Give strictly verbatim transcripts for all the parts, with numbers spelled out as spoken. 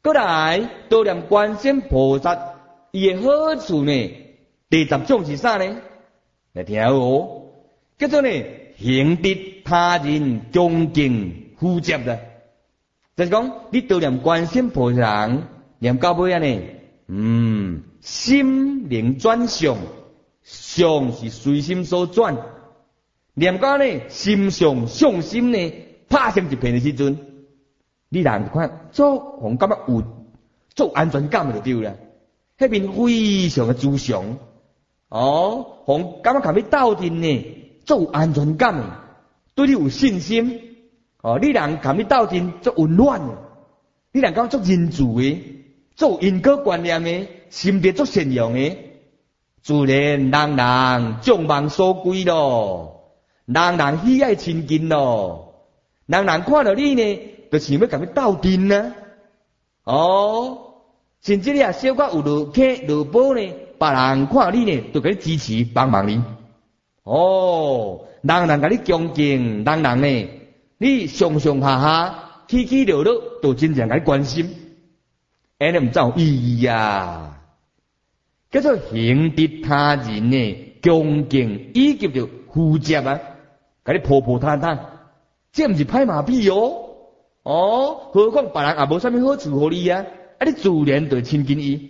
过来多念观世菩萨，伊诶好处呢？第十种是啥呢？来听哦，叫做呢行得他人恭敬呼接的，就是讲你多念观世菩萨人，念到尾啊呢，嗯，心灵转向，向是随心所转，念到呢心上向心呢，拍成一片的时阵，你人看做互感觉有做安全感就对啦，迄边非常的自强。哦，互感觉甲你斗阵呢，做有安全感的，对你有信心。哦，你人甲你斗阵做温暖的，你人讲做仁慈的，做因果观念的，心地做善良的，自然人人众望所归咯，人人喜爱亲近咯，人人看到你呢，就想要甲你斗阵啊。哦，甚至你也小可有落客落宝呢，别人看你呢，就甲你支持帮忙你。哦，人人甲你恭敬，人人呢，你上上下下起起落落，都真正甲你关心，安尼唔真有意义啊！叫做行得他人呢恭敬，以及着呼接啊，甲你抱抱探探，这唔是歹麻痹哦。哦，何况别人也无啥物好处互你啊，啊你自然就亲近伊。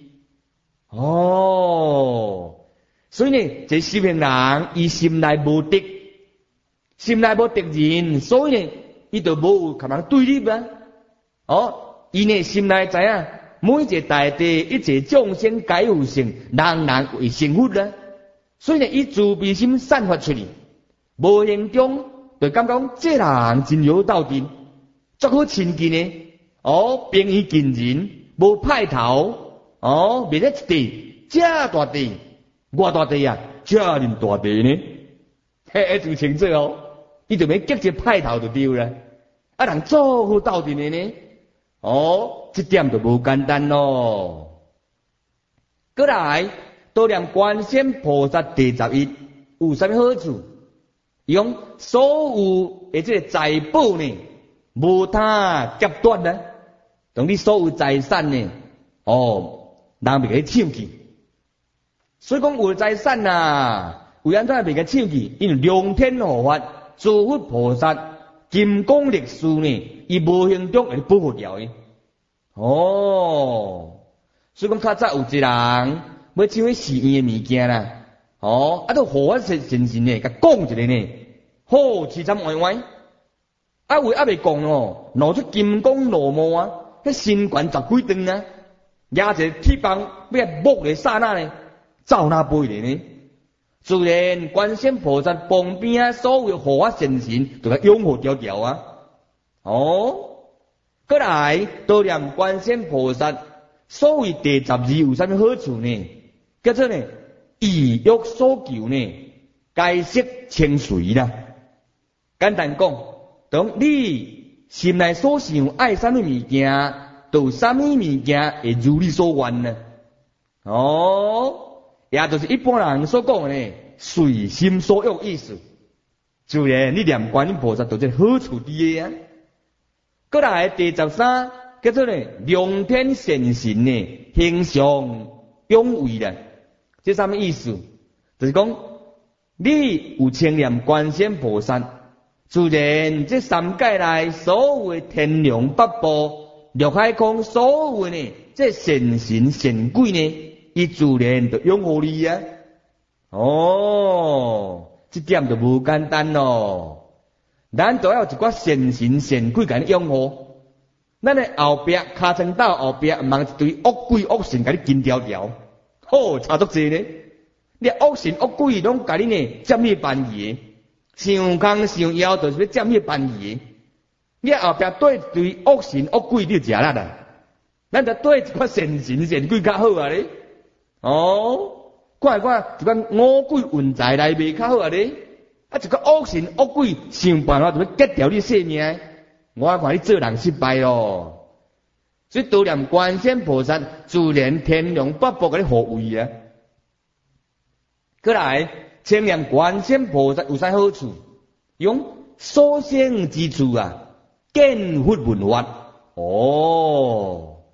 哦，所以呢，这修行人伊心内无敌，心内无敌人，所以呢，伊就无可能对立啊。哦，伊呢心内知影，每一个大地，一切众生皆有性，人人为成佛啊。所以呢，伊慈悲心散发出去，无形中就感觉这人真有道理。足好亲近呢，哦，平易近人，无派头，哦，未得一地，这大地，偌大地啊，这恁大地呢，嘿，就清楚哦，伊就免结一派头就对啦，啊，人做好斗阵的呢，哦，这点就无简单咯。过来，多念观世菩萨第十一，有啥物好处？伊讲所有的这个财宝呢，无他劫夺呢，当你所有财产呢，哦，人袂甲你抢去。所以讲有财产啊，为安怎袂甲抢去？因为量天护法、诸佛菩萨、金刚力士呢，伊无形中会保护掉的。哦，所以讲较早有一人要抢迄寺院的物件啦，哦，啊，都护法神神神呢，甲讲一个呢，好凄惨歪歪。啊，为还未讲哦，露出金光罗幕啊，迄身悬十几吨啊，压一个铁棒，要木的刹那呢，走那飞咧呢。自然观世菩萨旁边啊，所有护法神神都甲拥护条条啊。哦，过来多念观世菩萨，所谓第十二有啥物好处呢？叫做呢，意欲所求呢，皆悉清随啦。简单讲。当你心内所想爱啥物物件，就啥物物件会如你所愿呢？哦，也就是一般人所讲的呢，随心所欲意思。自然你念观音菩萨，就这好处伫个啊。过来第十三，叫做呢量天善神呢，形象永伟啦。这啥物意思？就是讲你有称念观世菩萨。自然，这三界内所有天龙八部、陆海空所有呢，这善神善鬼呢，伊自然就拥护你啊。哦，这点就无简单咯。咱都要一寡善神善鬼甲你拥护，咱的后壁尻川岛后壁，毋通一堆恶鬼恶神甲你紧条条，好差足济呢。你恶神恶鬼拢甲你呢占你便宜。想空想妖，就是要占迄便宜。你后壁对一堆恶神恶鬼，你就食力啦。咱就对一寡善神善鬼较好啊咧。哦，看看一寡五鬼运财来卖较好啊咧。啊，一个恶神恶鬼想办法就要结掉你性命，我看你做人失败咯。所以多念观世菩萨，自然天龙八部甲你护卫啊。过来。称念观世菩萨有啥好处？用所生之处啊，见佛闻法。哦，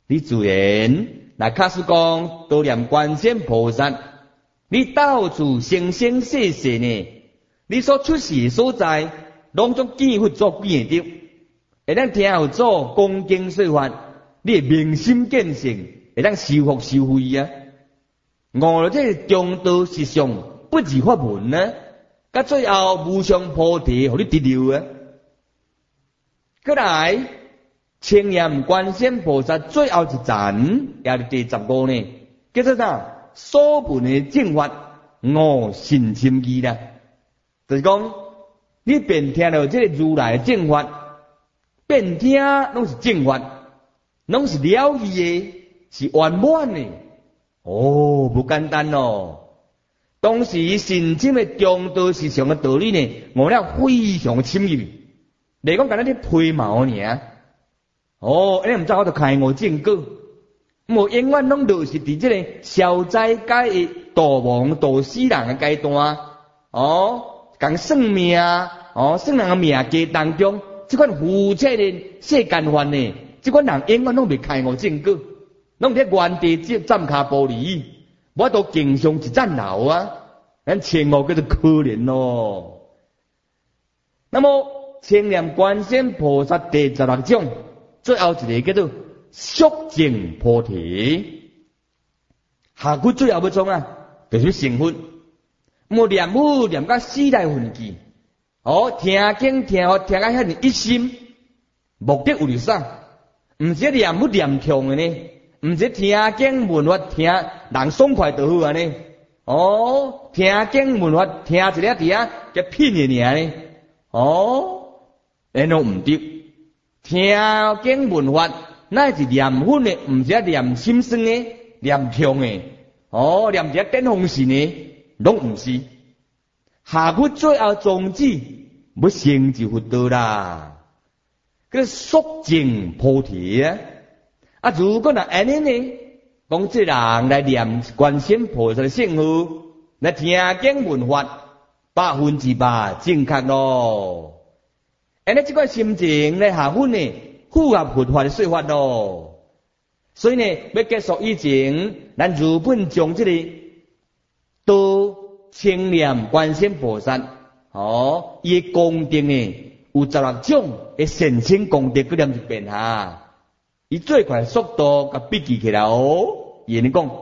你自然来假使讲多念观世音菩萨，你到处生生世世呢，你所出世所在，拢总见佛作见得，会当听有做恭敬说法，你会明心见性，会当修福修慧啊。我这中道实相不二法门啊，到最后无上菩提，互你得了啊。过来，清念观世音菩萨最后一站，也是第十五呢，叫做啥？所闻的正法，我信心义啦。就是讲，你便听到这个如来的正法，便听拢是正法，拢是了义的，是圆满的。哦，不简单哦。当时信心的中道实相的道理呢，我了非常深入。嚟讲，简单啲皮毛尔。哦，你唔知我就开我正果，我永远拢都是伫这个消灾解的度亡度死人的阶段。哦，讲算命，哦，算人的命格当中，这款负切的世间法呢，这款人永远拢未开我正果，拢伫原地接站卡玻璃，我都经常一战老啊，咱千万叫做可怜咯。那么。清念观世音菩萨第十六种，最后一个叫做速证菩提。下句最后要创啊，就是成佛。莫念佛念到四大分际，哦，听经听法听到遐尼一心，目的为了啥？唔是念佛念强的呢，唔是听经闻法听人爽快就好啊呢。哦，听经闻法听一个伫啊，叫品的尔呢。哦。然后唔对，听经闻法，乃是念佛的，唔是念心酸的，念强的，哦，念只顶风神的，拢唔是。下句最后宗旨，要成就佛道啦，叫速证菩提啊！啊，如果若安尼呢，讲这人来念观世音菩萨的圣号，来听经闻法，百分之百正确咯。安尼这款心情咧下分呢，符合佛法的说法咯。所以呢，要结束以前，咱如本将这个都清念观世音菩萨，哦，伊的功德呢有十六种的善性功德，佮念一遍哈。伊最快速度甲笔记起来哦。伊尼讲，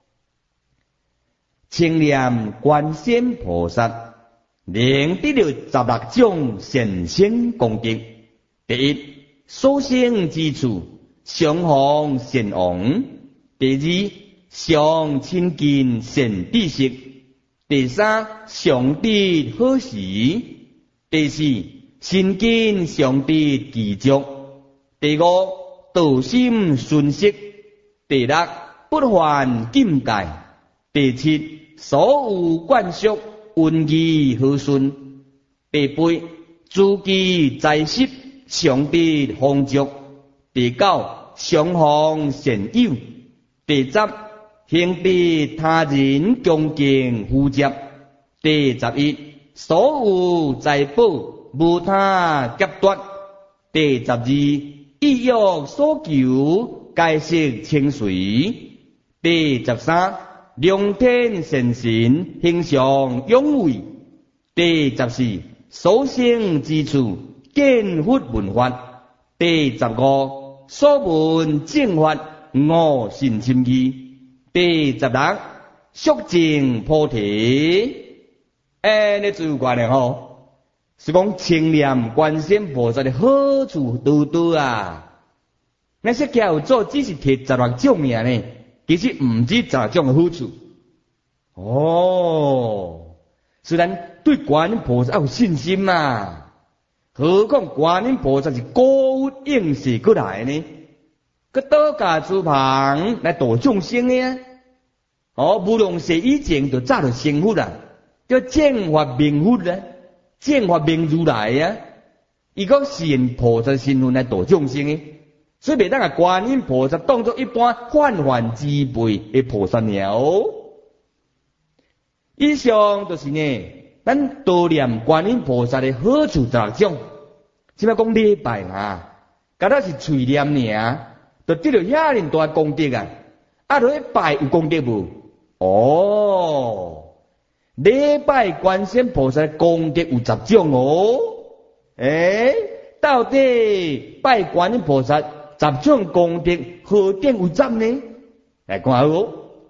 清念观世音菩萨。能得到十六种善性功德。第一，所生之处相逢善王；第二，常亲近善知识；第三，常得好时；第四，亲近上得奇足；第五，道心顺息；第六，不犯境界；第七，所有灌输。运气和顺，第八，自己在世常得丰足；第九，相逢善友；第十，行得他人恭敬护接；第十一，所有财宝无他劫夺；第十二，意欲所求，皆悉清随；第十三。良天善神，形象永伟。第十四，所生之处，见佛闻法。第十五，所闻正法，我信心义。第十六，速证菩提。哎，你注意看咧吼，是讲清念观世音菩萨的好处多多啊。那些教做只是提十六种尔呢。其实唔止十六种的好处。哦，虽然对观音菩萨有信心嘛，何况观音菩萨是高应世过来呢？佮倒家之旁来度众生呢？哦，无论是以前就早就成佛啦，叫正法明佛啦，正法明如来啊。伊讲是用菩萨身份来度众生的。所以袂当把观音菩萨当作一般泛泛之辈的菩萨了。以上就是呢，咱多念观音菩萨的好处十六种。即摆讲礼拜啊，甲咱是嘴念尔， 就得到遐尼大功德啊！啊，落去拜有功德无？哦，礼拜观世音菩萨功德有十种哦。诶，到底拜观音菩萨十种功德何等有十呢？来看哦，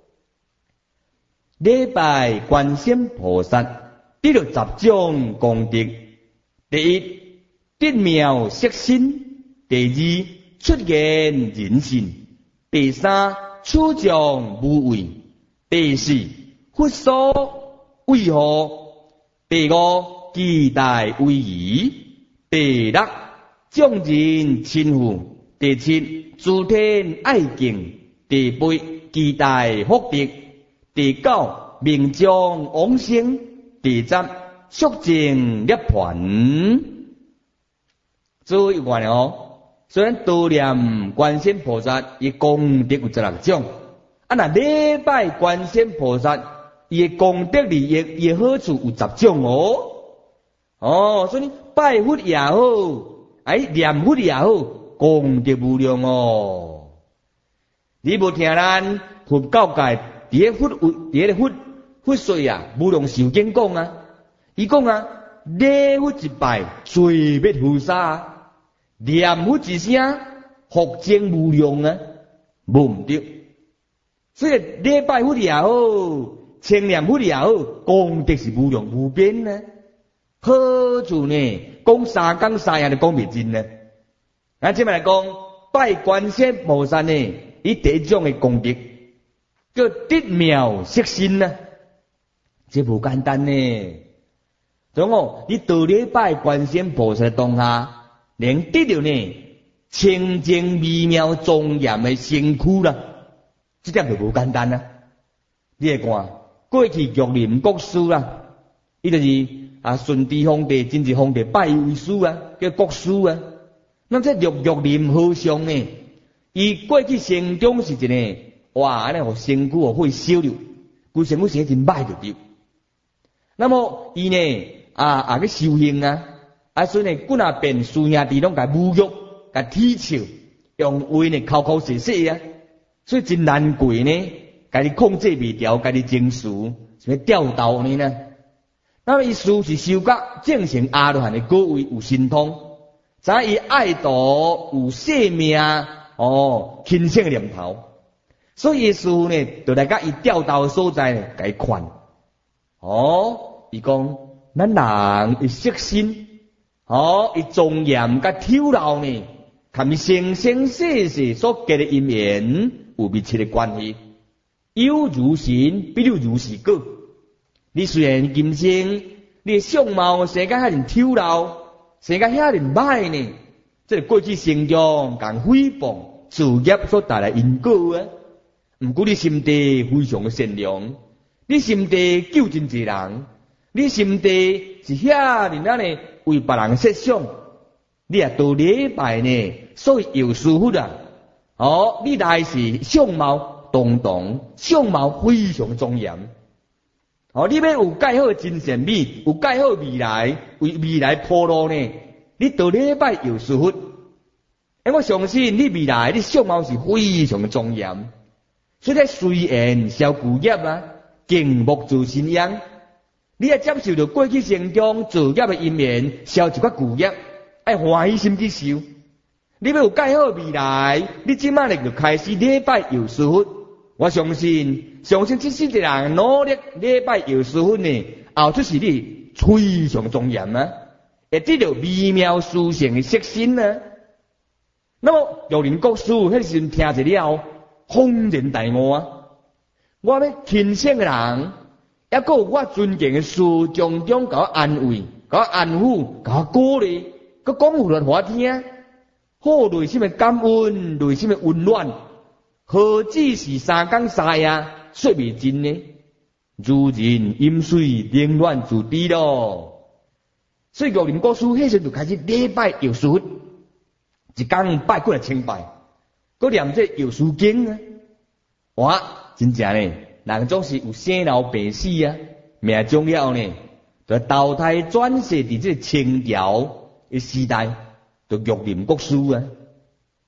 礼拜观世音菩萨得到十种功德。第一，得妙色身；第二，出现人身；第三，处将无畏；第四，佛所为护；第五，期待威仪；第六，众人亲附；第七，诸天爱敬；第八，期待福德；第九，明将往生；第十，速证涅槃。注意看哦，虽然悼念观世音菩萨，伊功德有十六种，啊那礼拜观世音菩萨，伊功德利益、伊好处有十种哦。哦，所以拜佛也好，哎念佛也好，功德无量哦。你无听咱佛教界伫个佛伫个佛佛说啊，无量寿经讲啊，伊讲啊，礼佛一拜，罪灭菩萨。念佛一声，福增无量啊，无毋对。所以礼拜佛也好，称念佛也好，功德是无量无边啊。好处呢，讲三更三夜都讲袂尽呢。咱即摆来讲，拜观世音菩萨呢，伊第一种的功德叫得妙色身啊，这无简单呢。总哦，你到礼拜观世音菩萨当下。能得到呢清净美妙庄严的身躯啦，这点就无简单啦。你来看，过去玉林国师啦，伊就是啊顺治皇帝、真治皇帝拜为师啊，叫国师啊。那这玉玉林和尚呢，伊过去生中是一个哇，安尼互身躯互会烧了，规身躯生真歹就对。那么伊呢啊啊去修行啊。啊，所以呢，古那边师兄弟拢甲侮辱、甲踢笑，用话呢口口声声啊，所以真难过呢，家己控制袂调，家己情绪什么吊斗呢呢？那么伊师是修甲正成阿罗汉的果位有神通，知伊爱道有生命哦，轻生的念头，所以伊师呢，就来甲伊吊斗的所在呢，甲伊劝。哦，伊讲咱人伊色身。哦，伊庄严甲挑闹呢，含伊生生世世所结的因缘有密切的关系。有如神，必有如是果。你虽然今生你的相貌生甲遐尼挑闹，生甲遐尼歹呢，这过去生中共诽谤自业所带来因果啊。毋过你心地非常的善良，你心地救真济人，你心地是遐尼啊呢。为别人设想，你也到礼拜呢，所以有师傅啊。哦，你来是相貌堂堂，相貌非常庄严。哦，你要有介好真善美，有介好未来，为未来铺路呢。你到礼拜有师傅，哎，我相信你未来你相貌是非常庄严。所以咧，虽然消旧业啊，敬莫自信仰。你要接受到过去生中造业的因缘，消一寡旧业，爱欢喜心去受。你要有介好未来，你即摆就开始礼拜有师傅。我相信，相信这世的人努力礼拜有师傅呢，后出是你非常庄严啊，会得到美妙殊胜的色身啊。那么玉林国师迄时阵听一了，恍然大悟啊！我要轻生的人。也个我尊敬的师，从中甲我安慰，甲我安抚，甲我鼓励，佮讲互咱我听，好内心的感恩，内心的温暖，何止是三更三夜说袂尽呢？如人饮水，冷暖自知咯。所以玉林国师迄时就开始礼拜药师，一天拜过来千拜，佮念这药师经啊，哇，真正呢。人总是有生老病死啊，命终了呢，就投胎转世伫这清朝的时代，就玉林国师啊。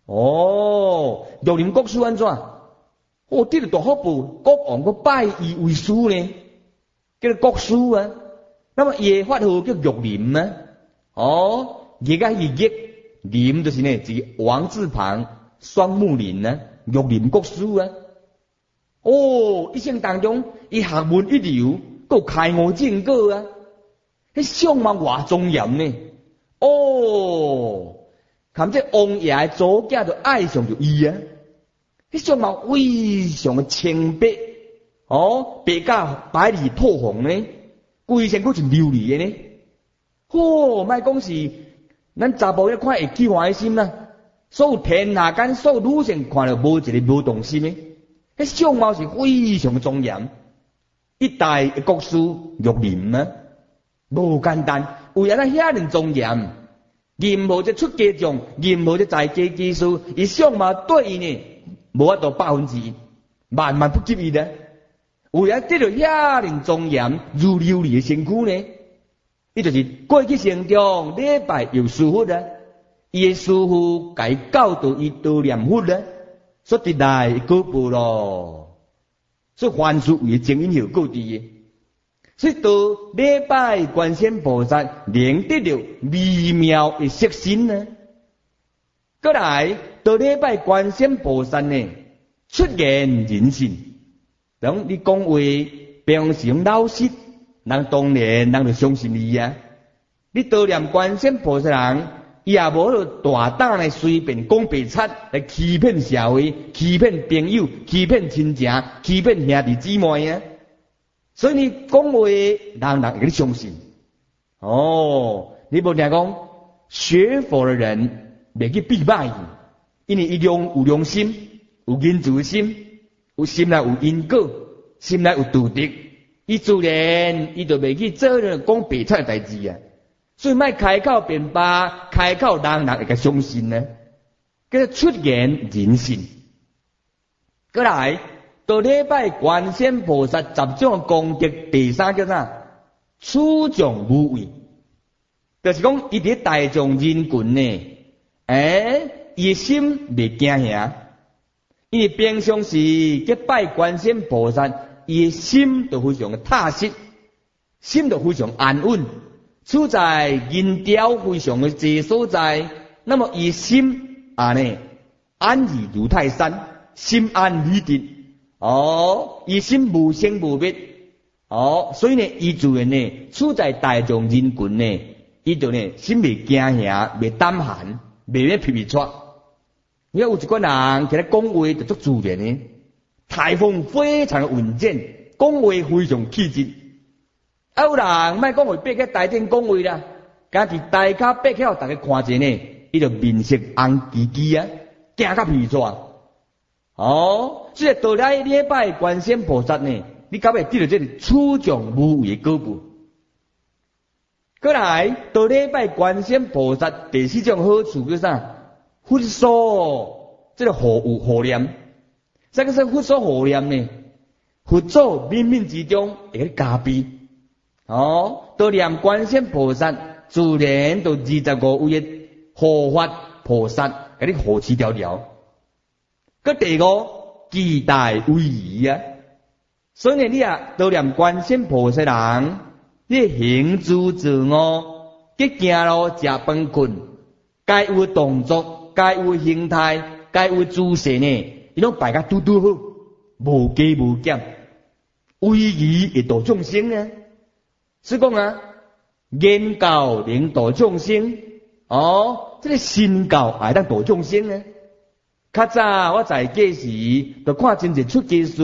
哦，玉林国师安怎？哦，得了大福报，国王个拜伊为师呢，叫做国师啊。那么伊法号叫玉林啊。哦，玉啊玉玉，林就是呢，是王字旁双木林啊，玉林国师啊。哦，一生当中，伊学问一流，够开悟正果啊！迄相貌偌庄严呢！哦，看这王爷祖家就爱上着伊啊！迄相貌非常的清白，哦，白甲百里透红呢，规身佫是琉璃的呢。哦，莫讲是咱查甫咧看会起欢喜心啦，所有天下间所有女性看了无一个无动心的。迄相貌是非常庄严，一代国师玉林啊，无简单。为安那遐尼庄严，任何一出家众，任何一在家技术，伊相貌对伊呢，无法度百分之一，万万不及伊的。为安得到遐尼庄严如琉璃的身躯呢，伊就是过去生中礼拜有师父啊，伊的师父甲伊教导伊道念佛啊。所得来果报咯，所以凡事为正因后果伫的，所以到礼拜观世菩萨，能得到微妙的色身呢。过来到礼拜观世菩萨呢，出言人性，等你讲话平常老实，人当然人就相信你啊。你悼念观世菩萨人。伊也无了大胆来随便讲白贼来欺骗社会、欺骗朋友、欺骗亲情、欺骗兄弟姊妹啊！所以你讲话，人人会相信。哦，你无听讲学佛的人袂去避歹，因为伊良有良心、有仁慈心、有心内有因果、心内有道德，伊自然伊就袂去做那讲白贼的代志啊！所以莫开口辩白，开口人人会甲相信呢，叫做出言人信。过来到礼拜观世菩萨十种功德，第三叫啥？处众无畏，就是讲伊伫大众人群呢，诶，伊心袂惊吓，因为平常时去拜观世菩萨，伊心就非常的踏实，心就非常安稳。处在人调非常的济所在，那么伊心啊呢安逸如泰山，心安理得。哦，伊心无生无灭。哦，所以呢，伊自然呢处在大众人群呢，伊就呢心袂惊吓，袂胆寒，袂咧皮皮喘。你看有一个人起来讲话就足自然的，台风非常的稳健，讲话非常气质。啊，有人莫讲话爬去台顶讲话啦，家己台骹爬起，互大家看者呢，伊就面色红叽叽啊，惊甲皮喘。哦，即个到了礼拜观世菩萨呢，你敢会得到这个处众无畏的果报？过来到礼拜观世菩萨第四种好处叫啥？佛所这个护有护念，这个是佛所护念呢，佛祖冥冥之中会给加庇。哦，到念观世菩萨，自然到二十五位的护法菩萨给你护持条条。个第五，期待威仪啊！所以呢，你啊到念观世菩萨人，你行诸自我，去行路食饭困，该有动作，该有形态，该有姿势呢，伊拢摆甲拄拄好，无加无减，威仪会度众生啊！是讲啊，言教能度众生，哦，这个身教也当度众生啊。较早我在家时，就看真侪出家师，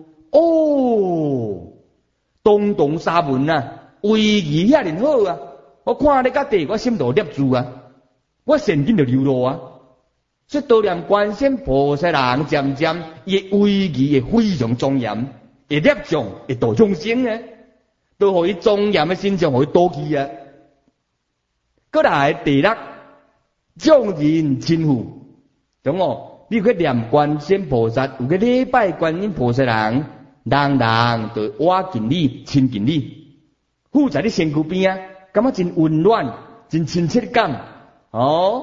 哦，东东沙门啊，威仪遐尼好啊！我看咧甲地，我心头捏住啊，我神经就流露啊。所以悼念观世菩萨人，渐渐伊威仪会非常庄严，会捏住，会度众生啊。都互伊庄严的心象，互伊多去啊！过来第六，众人亲附，懂哦？你去念观世菩萨，有去礼拜观音菩萨人，人人就挖近你，亲近你，附在你身躯边啊，感觉真温暖，真亲切感。哦，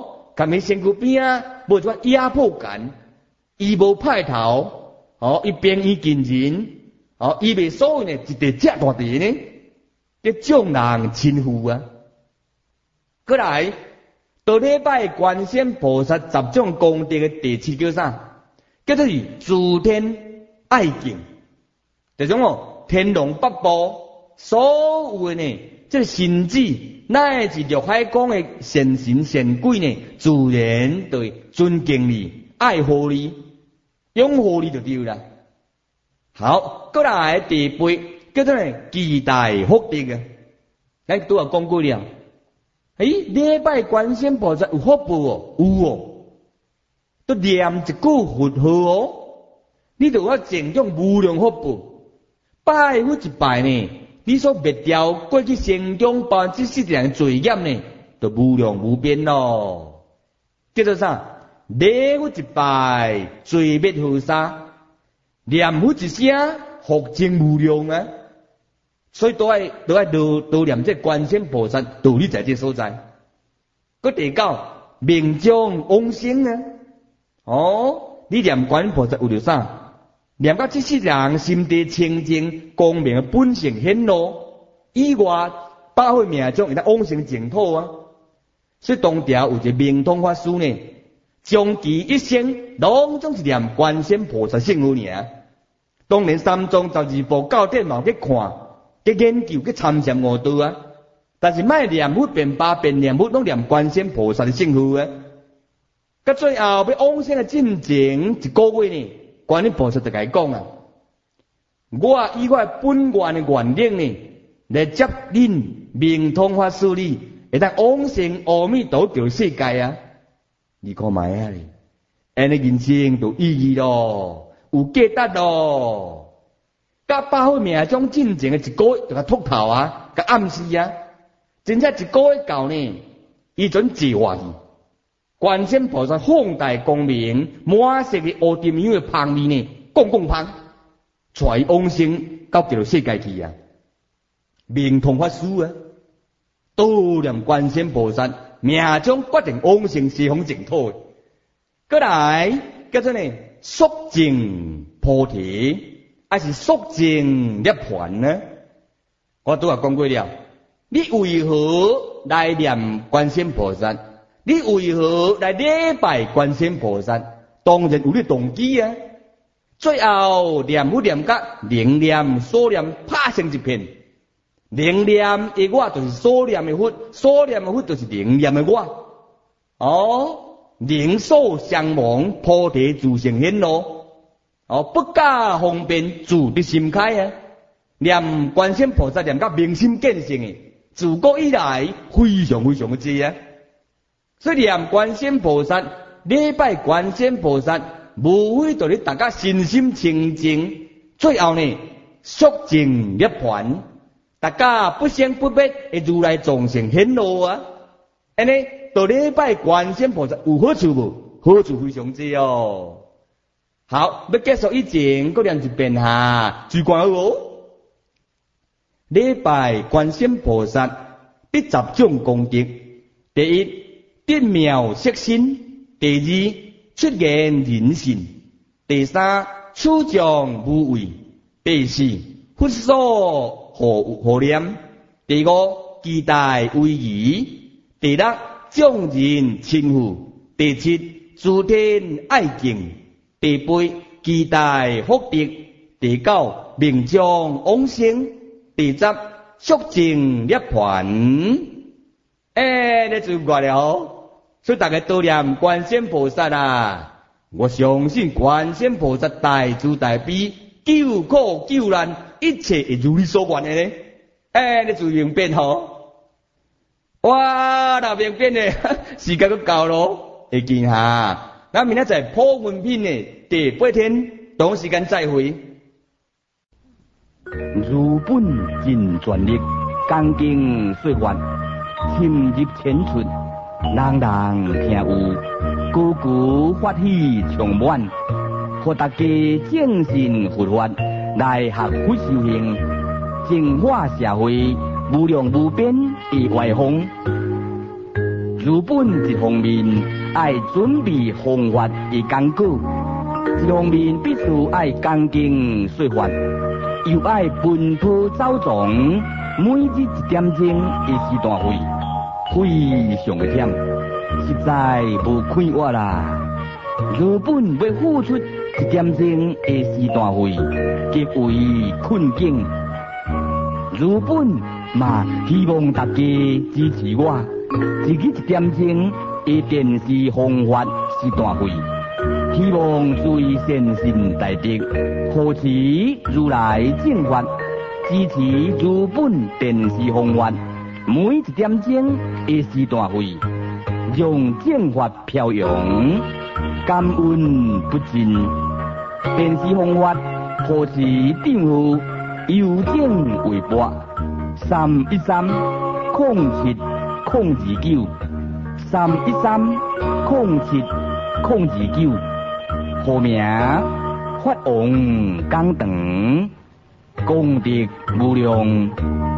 甲伊身躯边啊，无一款压迫感，伊无派头，哦，伊边伊近人，哦，伊袂所谓呢一地遮大地呢，叫众人亲附啊。过来，到礼拜观世菩萨十种功德嘅第七叫啥？叫做是诸天爱敬，就种哦天龙八部所有嘅呢，即神子乃至着海讲嘅善神善鬼呢，自然对尊敬你、爱护你、拥护你就对啦。好，过来第八叫做呢期待福德嘅，咱拄有讲过了。诶，礼拜观世菩萨有福报哦，有哦，都念一句佛号哦，你就有种种无量福报。拜佛一拜呢，你所灭掉过去成中百分之四十人罪业呢，就无量无边咯。叫做啥？礼佛一拜，罪灭河沙；念佛一声，福增无量啊！所以都爱都爱多多念这观世菩萨道理在这所在。个第九命中往生啊！哦，你念观世菩萨有着啥？念到这世人心地清净、光明的本性显露，以外百岁命中会当往生净土啊！所以当朝有一个明通法师呢，终其一生拢总是念观世菩萨圣号尔。当年三宗十二部教典嘛去看。去研究去参禅悟道啊，但是卖念佛变八遍念佛拢念观世菩萨的圣号啊。到最后要往生的进前一个月呢，观世菩萨就甲伊讲啊，我以我本愿的愿力呢，来接恁明通法师你，会当往生阿弥陀佛世界啊。你看卖啊哩，安尼人生就意义咯，有价值咯。甲百岁命中进前的一个月，就甲秃头啊，甲暗示啊，真正一个月到呢，伊准坐活去。观世菩萨放大光明，满色的乌沉香的香味呢，讲讲香，带伊往生到极乐世界去啊。明通法师啊，悼念观世菩萨，命中决定往生西方净土。过来叫做呢，速证菩提。还是速证涅槃呢？我都有讲过了。你为何来念观世菩萨？你为何来礼拜观世菩萨？当然有你动机啊。最后念佛念甲灵念所念拍成一片，灵念的我就是所念的佛，所念的佛就是灵念的我。哦，灵所相忘，菩提自性显露。哦，不假方便，自的心开啊！念观世菩萨念到明心见性的，自古以来非常非常的多啊！所以念观世菩萨、礼拜观世菩萨，无非就是大家身心清净，最后呢，速证涅槃，大家不生不灭的如来藏性显露啊！安尼，到礼拜观世菩萨有好处无？好处非常之哦。好，要结束以前，搁念一遍哈，最关好哦。礼拜观世菩萨，必十种功德。第一，得妙色身；第二，出言人性；第三，处将无畏；第四，佛所护护念；第五，期待威仪；第六，众人亲附；第七，诸天爱敬。第八，期待福德；第九，命中往生；第十，速证涅槃。哎，你做过了，所以大家多念观世菩萨啊！我相信观世菩萨大慈大悲，救苦救难，一切会如你所愿的呢。哎，你做明白吼？哇，那明白呢？时间都到咯，会见哈。那明仔载普文品的第八天，同时间再会。如本尽全力，钢筋碎骨，深入浅出，人人听有，句句法喜充满，互大家正信佛法来学佛修行，净化社会，无量无边的外风。如本一方面。 爱准备弘法的功果，一方面必须爱恭敬说法，又爱奔波走藏，每日一点钟的时段费，非常的忝，实在无快活啦。如本要付出一点钟的时段费，极为困境。如本嘛希望大家支持我，一日一点钟的电视弘法时段费，希望随善心大德，扶持如来正法，支持如本电视弘法，每一点钟的时段费，让正法飘扬，感恩不尽。电视弘法扶持订户邮件微博三一三空七空二九三一三空七空二九，号名法王讲堂，功德无量。